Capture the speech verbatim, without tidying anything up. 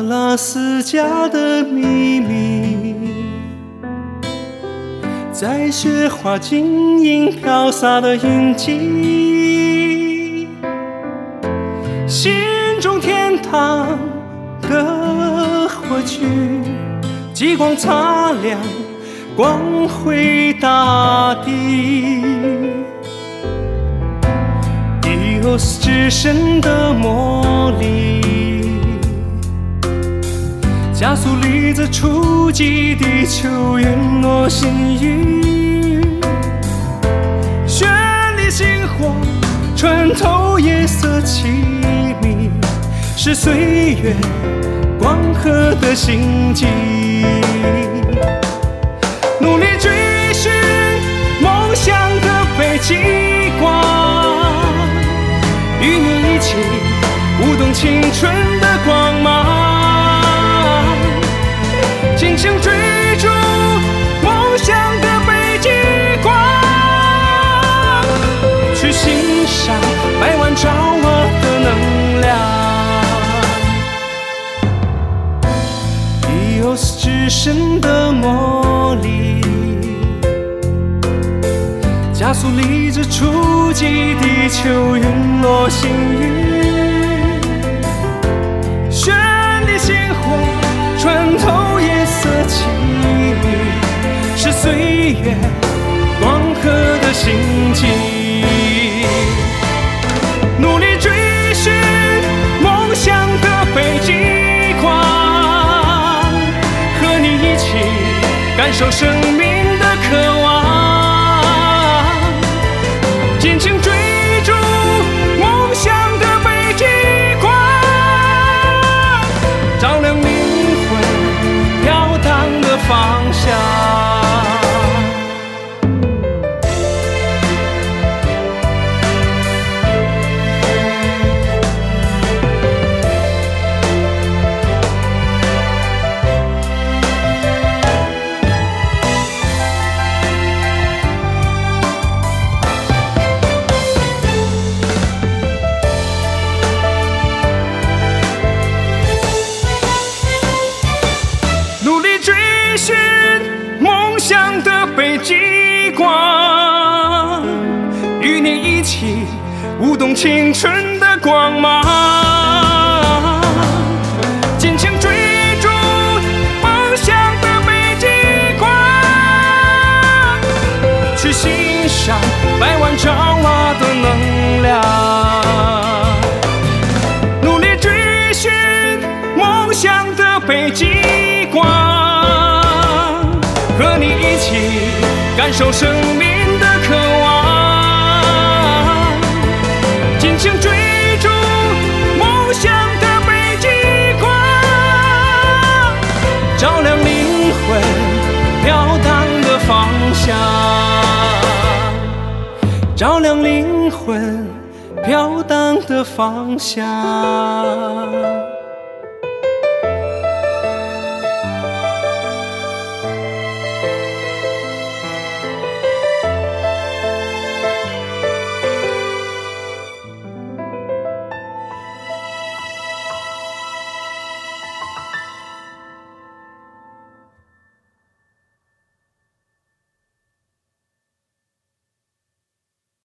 拉斯加的秘密，在雪花晶莹飘洒的印记，心中天堂的火炬，极光擦亮光辉大地。E O S 之声的魔力，加速粒子触及地球陨落星云，绚丽星火穿透夜色凄迷，是岁月光合的星际。努力追寻梦想的北极光，与你一起舞动青春的光芒，尽情追逐梦想的北极光，去欣赏百万兆瓦的能量。E O S 之声的魔力，加速粒子触及地球陨落星云，绚丽星火穿透夜色凄迷，是岁月光合的星际。努力追寻梦想的北极光，和你一起感受生命的渴望，尽情追逐梦想的北极光，照亮灵魂飘荡的方向。北极光，与你一起舞动青春的光芒，尽情追逐梦想的北极光，去欣赏百万兆瓦的能量。努力追寻梦想的北极光，和你一起感受生命的渴望，尽情追逐梦想的北极光，照亮灵魂飘荡的方向，照亮灵魂飘荡的方向。